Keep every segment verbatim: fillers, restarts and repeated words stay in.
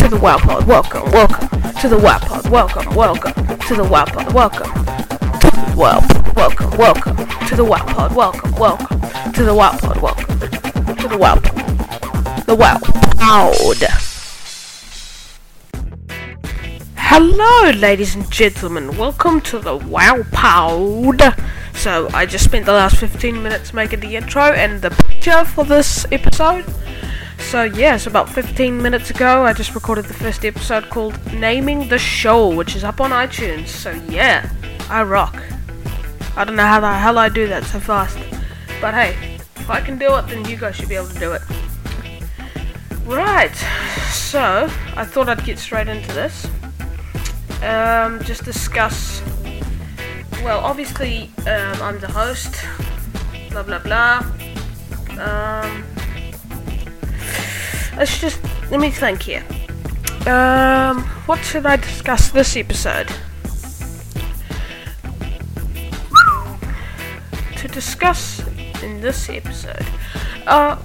to the WoW Pod. Welcome, welcome to the WoW Pod. Welcome, welcome to the WoW Pod. Welcome to the WoW Pod. Welcome, welcome to the WoW Pod. Welcome, welcome to the WoW Pod. Welcome to the WoW Pod. The WoW Pod. Hello, ladies and gentlemen. Welcome to the WoW Pod. So, I just spent the last fifteen minutes making the intro and the picture for this episode. So, yes, about fifteen minutes ago, I just recorded the first episode called Naming the Show, which is up on iTunes. So, yeah, I rock. I don't know how the hell I do that so fast. But hey, if I can do it, then you guys should be able to do it. Right, so, I thought I'd get straight into this. Um, just discuss... Well, obviously, um, I'm the host, blah blah blah. Um, let's just, let me think here. Um, what should I discuss this episode? To discuss in this episode, uh,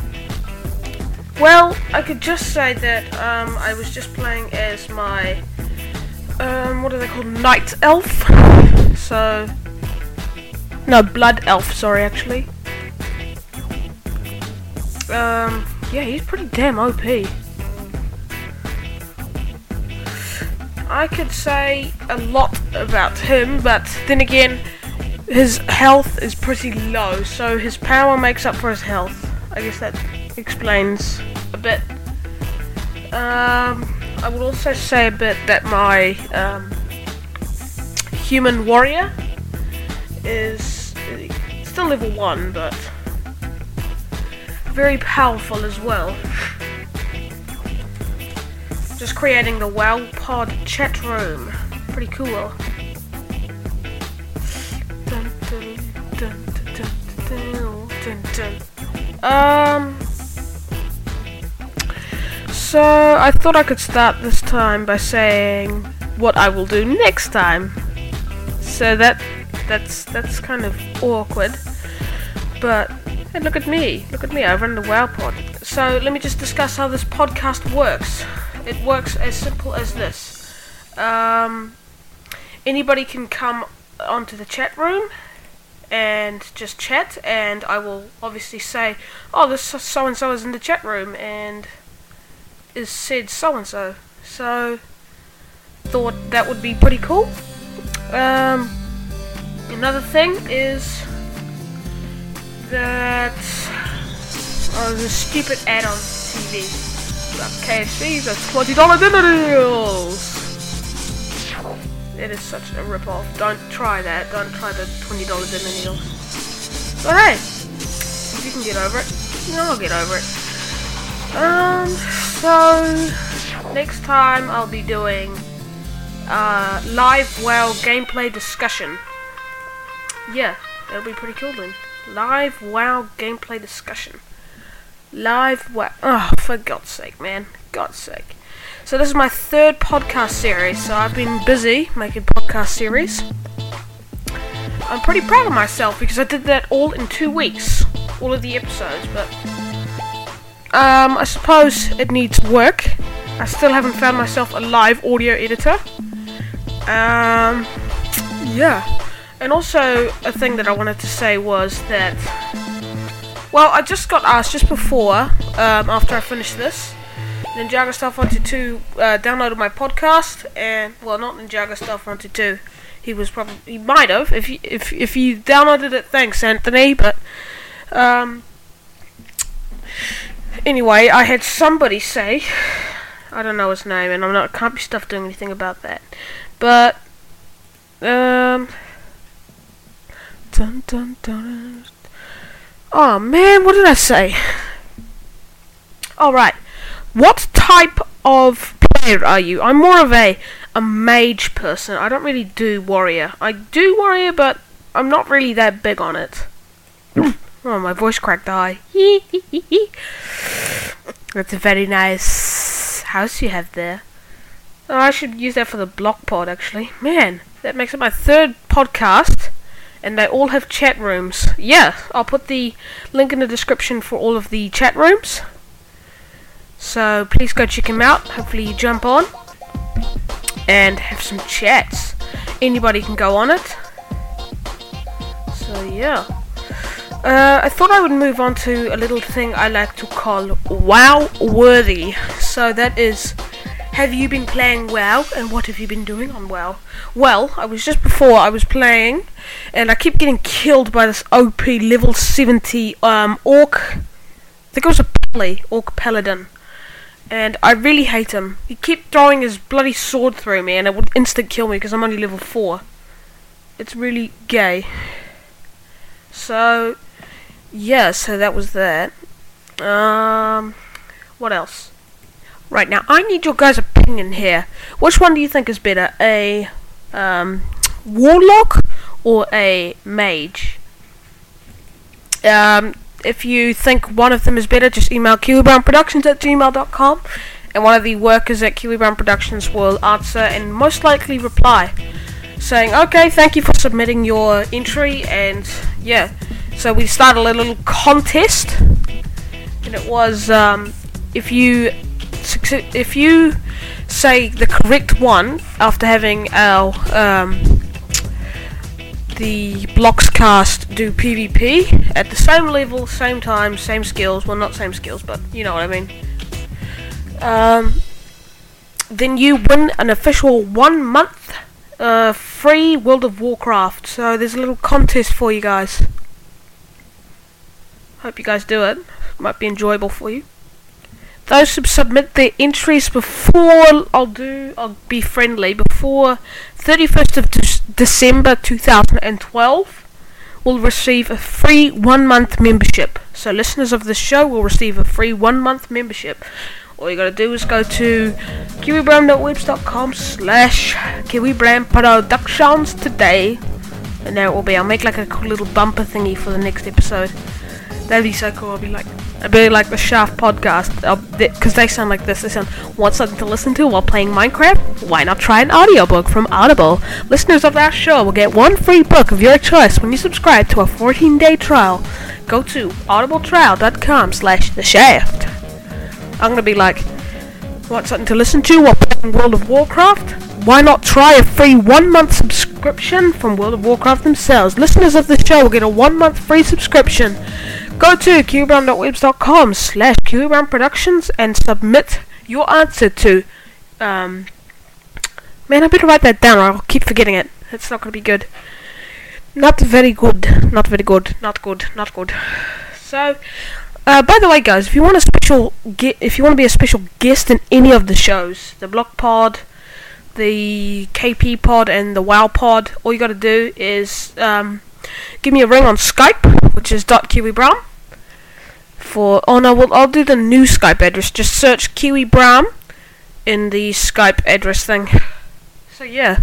well, I could just say that, um, I was just playing as my, um, what are they called, Night Elf? So, no, Blood Elf, sorry, actually. Um, yeah, he's pretty damn O P. I could say a lot about him, but then again, his health is pretty low, so his power makes up for his health. I guess that explains a bit. Um, I would also say a bit that my, um, human warrior is still level one, but very powerful as well. Just creating the WoW Pod chat room. Pretty cool. Dun, dun, dun, dun, dun, dun, dun. Um. So I thought I could start this time by saying what I will do next time. So that that's that's kind of awkward, but hey, look at me, look at me, I run the WoW Pod. So let me just discuss how this podcast works. It works as simple as this. Um, anybody can come onto the chat room and just chat, and I will obviously say, oh, this so-and-so is in the chat room, and is said so-and-so. So, thought that would be pretty cool. Um, another thing is that oh, there's a stupid ad on T V about K F C, those twenty dollar dinner deals. It is such a rip-off. Don't try that. Don't try the twenty dollar dinner deals. But hey, if you can get over it, you know, I'll get over it. Um, so next time I'll be doing Uh, live WoW gameplay discussion. Yeah, that'll be pretty cool then. Live WoW gameplay discussion. Live WoW. Oh, for God's sake, man. God's sake. So this is my third podcast series. So I've been busy making podcast series. I'm pretty proud of myself because I did that all in two weeks. All of the episodes, but um, I suppose it needs work. I still haven't found myself a live audio editor. Um, yeah. And also, a thing that I wanted to say was that, well, I just got asked just before, um, after I finished this, Ninjago Stuff one two two uh, downloaded my podcast, and, well, not Ninjago Stuff one two two, he was probably, he might have, if you, if, if you downloaded it, thanks, Anthony, but, um, anyway, I had somebody say, I don't know his name, and I'm not, can't be stuffed doing anything about that. But, um, dun, dun, dun, oh man, what did I say? Alright, what type of player are you? I'm more of a, a mage person. I don't really do warrior. I do warrior, but I'm not really that big on it. Oh, my voice cracked high. That's a very nice house you have there. Oh, I should use that for the block pod, actually. Man, that makes it my third podcast, and they all have chat rooms. Yeah, I'll put the link in the description for all of the chat rooms. So please go check him out. Hopefully you jump on and have some chats. Anybody can go on it. So yeah. Uh, I thought I would move on to a little thing I like to call WoW Worthy. So that is, have you been playing WoW and what have you been doing on WoW? Well, I was just before I was playing and I keep getting killed by this O P level seventy um, orc. I think it was a Pally, orc paladin. And I really hate him. He kept throwing his bloody sword through me and it would instant kill me because I'm only level four. It's really gay. So, yeah, so that was that. Um, what else? Right, now, I need your guys' opinion here. Which one do you think is better? A um, warlock or a mage? Um... If you think one of them is better, just email kiwi brown productions at gmail dot com and one of the workers at Kiwi Brown Productions will answer and most likely reply saying, okay, thank you for submitting your entry. And yeah, so we started a little contest and it was um, if you if you say the correct one after having our um, the Bloxcast do PvP at the same level, same time, same skills. Well, not same skills, but you know what I mean. Um, then you win an official one month uh, free World of Warcraft. So there's a little contest for you guys. Hope you guys do it. Might be enjoyable for you. Those who submit their entries before I'll do, I'll be friendly before thirty-first of December two thousand twelve will receive a free one month membership. So listeners of this show will receive a free one month membership. All you gotta do is go to kiwi brown dot webs dot com slash kiwibram productions today, and there it will be. I'll make like a cool little bumper thingy for the next episode. That'd be so cool. I'll be like, I'd be like the Shaft podcast, because they sound like this. They sound, want something to listen to while playing Minecraft? Why not try an audiobook from Audible? Listeners of our show will get one free book of your choice when you subscribe to a fourteen day trial. Go to audibletrial dot com slash the shaft. I'm gonna be like, want something to listen to while playing World of Warcraft? Why not try a free one month subscription from World of Warcraft themselves? Listeners of the show will get a one month free subscription. Go to kiwi brown dot webs dot com slash kiwibrown productions and submit your answer to, um, man, I better write that down or I'll keep forgetting it. It's not going to be good. Not very good. Not very good. Not good. Not good. So, uh, by the way, guys, if you want a special ge- if you want to be a special guest in any of the shows, the Block Pod, the K P Pod, and the WoW Pod, all you got to do is um, give me a ring on Skype, which is .kiwibrown. For oh no, well, I'll do the new Skype address. Just search Kiwi Brown in the Skype address thing. So yeah.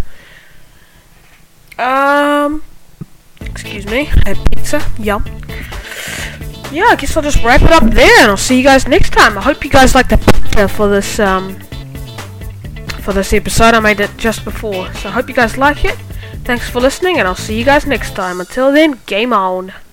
Um. Excuse me. I had pizza. Yum. Yeah, I guess I'll just wrap it up there, and I'll see you guys next time. I hope you guys like the picture for this um for this episode. I made it just before, so I hope you guys like it. Thanks for listening, and I'll see you guys next time. Until then, game on.